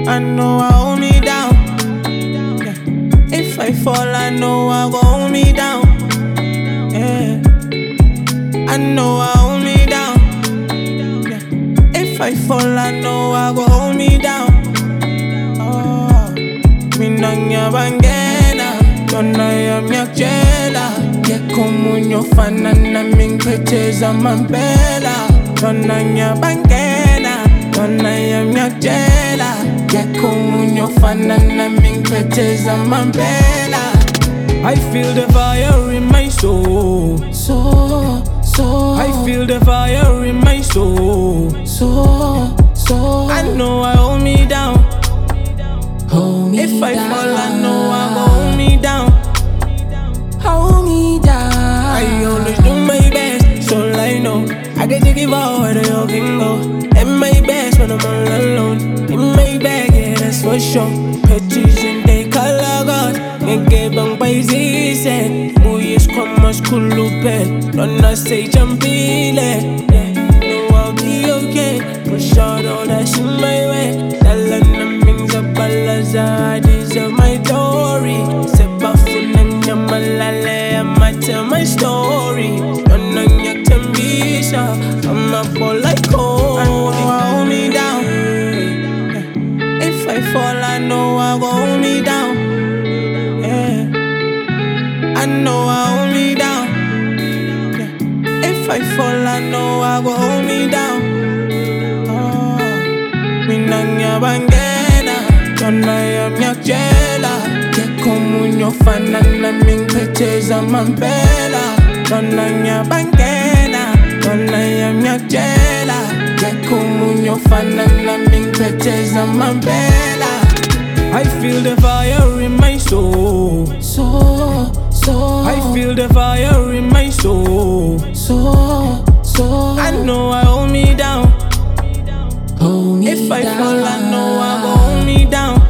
I know I hold me down. Yeah. If I fall, I know I go hold me down. Yeah. I know I hold me down. Yeah. If I fall, I know I go hold me down. Oh, minanya bangena, dona ya myakjela. Yekumunyo fana na mingpeteza mambela. Dona bangena, dona ya myakjela. Yekumunyo fana na mingpeteza mambela. I feel the fire in my soul. I feel the fire in my soul. I know I hold me down. If I fall, I know I go hold me down. Hold me down. I always do my best, so I know I get to give all where the you can go. And my best when I'm all alone. In my bag, yeah, that's for sure. Petition, they color God. Nigga bang by Z-Set. Boys come as cool pen. Don't I say jumpile. Yeah, know I'll be okay. Push out all that shit my way. Tell them things about I deserve my glory. Seba funanya malale, I'ma tell my story. Don't know you can be sure. I'ma fall like cold. I know I hold me down. If I fall, I know I go hold me down. I know I hold me down. Yeah. If I fall, I know I go hold me down. Oh, minanya bangena, dona ya myakjela. Yekumunyo fana na mingpeteza mambela. Dona bangena, dona ya myakjela. Yekumunyo fana na mingpeteza mambela. I feel the fire in my soul. I feel the fire in my soul. I know I hold me down. If I fall, I know I go hold me down.